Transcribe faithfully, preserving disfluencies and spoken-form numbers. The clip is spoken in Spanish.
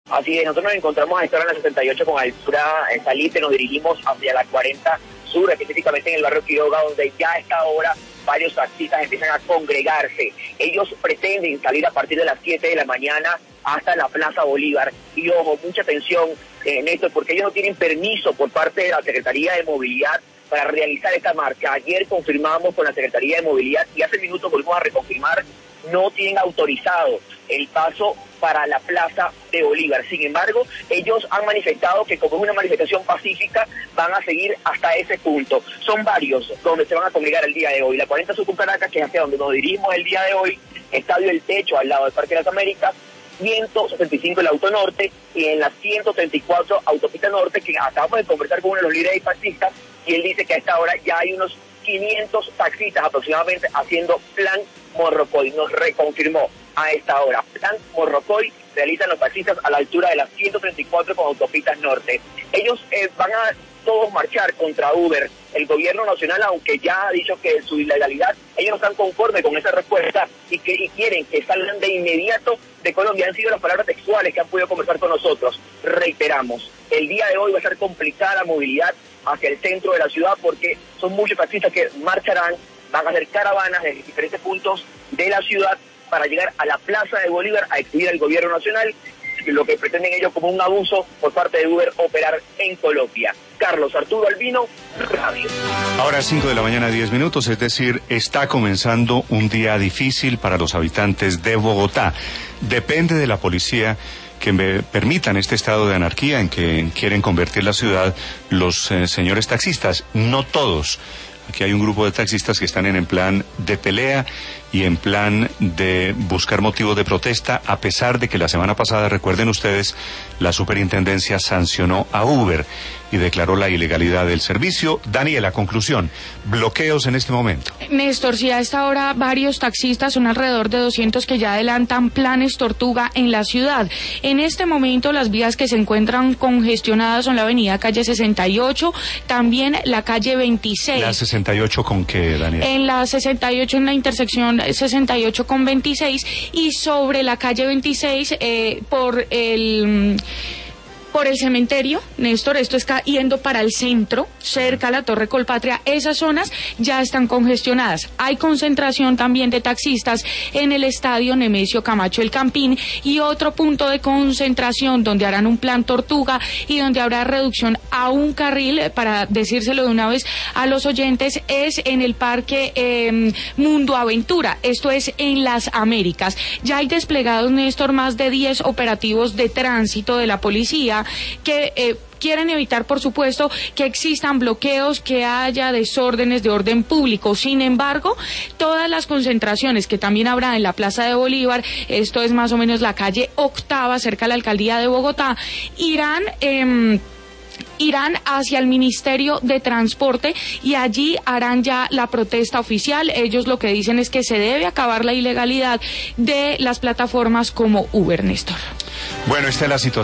Así es, nosotros nos encontramos a esta hora en la sesenta y ocho con altura en Salitre, nos dirigimos hacia la cuarenta Sur, específicamente en el barrio Quiroga, donde ya a esta hora varios taxistas empiezan a congregarse. Ellos pretenden salir a partir de las siete de la mañana hasta la Plaza Bolívar. Y ojo, mucha atención en esto, porque ellos no tienen permiso por parte de la Secretaría de Movilidad para realizar esta marcha. Ayer confirmamos con la Secretaría de Movilidad y hace minutos volvimos a reconfirmar, no tienen autorizado el paso para la Plaza de Bolívar. Sin embargo, ellos han manifestado que como es una manifestación pacífica, van a seguir hasta ese punto. Son varios donde se van a congregar el día de hoy. La cuarenta Sur con Caracas, que es hacia donde nos dirigimos el día de hoy, Estadio El Techo, al lado del Parque de las Américas, ciento sesenta y cinco el Auto Norte, y en la ciento treinta y cuatro Autopista Norte, que acabamos de conversar con uno de los líderes taxistas, y él dice que a esta hora ya hay unos quinientos taxistas aproximadamente haciendo plan Morrocoy. Nos reconfirmó a esta hora. Plan Morrocoy realizan los taxistas a la altura de las ciento treinta y cuatro con Autopistas Norte. Ellos eh, van a todos marchar contra Uber. El gobierno nacional, aunque ya ha dicho que su ilegalidad, ellos no están conformes con esa respuesta y que y quieren que salgan de inmediato de Colombia. Han sido las palabras textuales que han podido conversar con nosotros. Reiteramos, el día de hoy va a ser complicada la movilidad hacia el centro de la ciudad porque son muchos taxistas que marcharán, van a hacer caravanas de diferentes puntos de la ciudad para llegar a la Plaza de Bolívar a exigir al gobierno nacional lo que pretenden ellos como un abuso por parte de Uber operar en Colombia. Carlos Arturo Albino, Radio. Ahora cinco de la mañana, diez minutos, es decir, está comenzando un día difícil para los habitantes de Bogotá. Depende de la policía que me permitan este estado de anarquía en que quieren convertir la ciudad los eh, señores taxistas, no todos. Aquí hay un grupo de taxistas que están en, en plan de pelea y en plan de buscar motivos de protesta, a pesar de que la semana pasada, recuerden ustedes, la superintendencia sancionó a Uber y declaró la ilegalidad del servicio. Daniela, conclusión, bloqueos en este momento. Néstor, si a esta hora varios taxistas, son alrededor de doscientos que ya adelantan planes Tortuga en la ciudad. En este momento las vías que se encuentran congestionadas son la avenida calle sesenta y ocho, también la calle veintiséis. ¿La sesenta y ocho con qué, Daniela? En la sesenta y ocho, en la intersección sesenta y ocho con veintiséis, y sobre la calle veintiséis eh, por el... por el cementerio, Néstor, esto está yendo para el centro, cerca a la Torre Colpatria, esas zonas ya están congestionadas. Hay concentración también de taxistas en el estadio Nemesio Camacho El Campín, y otro punto de concentración donde harán un plan Tortuga y donde habrá reducción a un carril, para decírselo de una vez a los oyentes, es en el Parque eh, Mundo Aventura, esto es en las Américas. Ya hay desplegados, Néstor, más de diez operativos de tránsito de la policía que eh, quieren evitar, por supuesto, que existan bloqueos, que haya desórdenes de orden público. Sin embargo, todas las concentraciones que también habrá en la Plaza de Bolívar, esto es más o menos la calle Octava, cerca de la Alcaldía de Bogotá, irán... Eh, irán hacia el Ministerio de Transporte y allí harán ya la protesta oficial. Ellos lo que dicen es que se debe acabar la ilegalidad de las plataformas como Uber, Néstor. Bueno, esta es la situación.